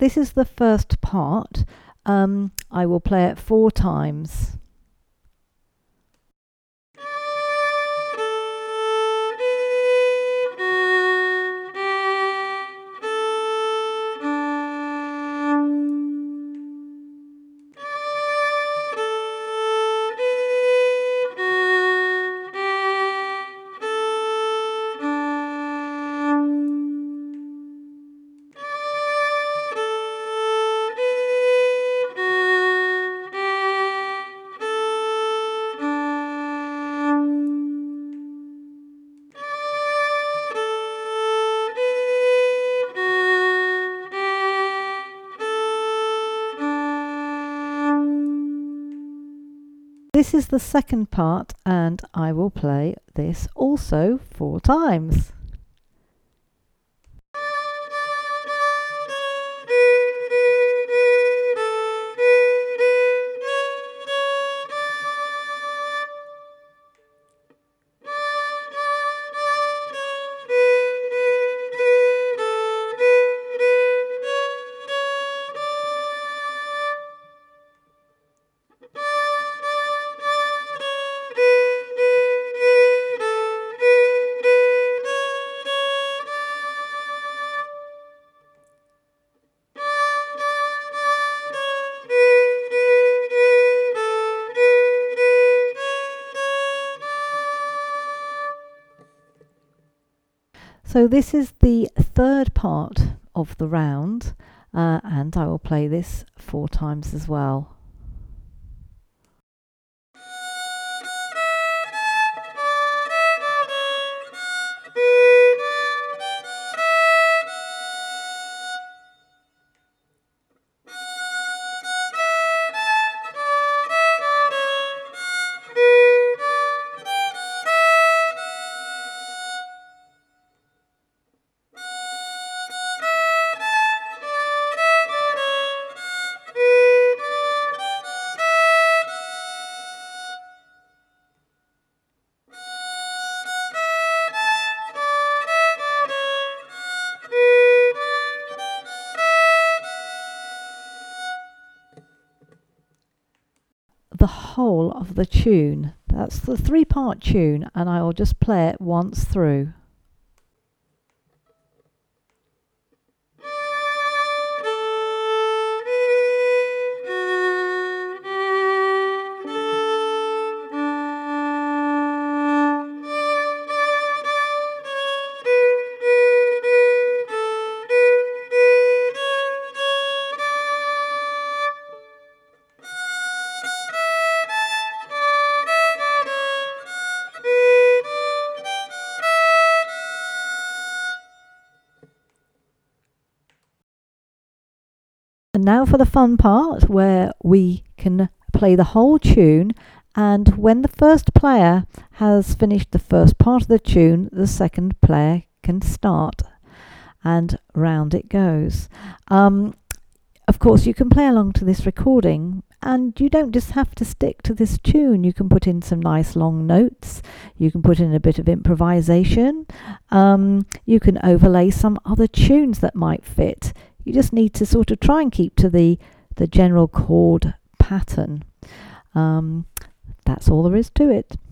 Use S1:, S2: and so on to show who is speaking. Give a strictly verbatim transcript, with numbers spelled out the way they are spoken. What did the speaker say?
S1: this is the first part. Um, I will play it four times. This is the second part, and I will play this also four times. So this is the third part of the round, uh, and I will play this four times as well. The whole of the tune. That's the three-part tune, and I will just play it once through. And now for the fun part, where we can play the whole tune, and when the first player has finished the first part of the tune, the second player can start, and round it goes. Um, of course, you can play along to this recording, and you don't just have to stick to this tune. You can put in some nice long notes, you can put in a bit of improvisation, um, you can overlay some other tunes that might fit. You just need to sort of try and keep to the, the general chord pattern. Um, that's all there is to it.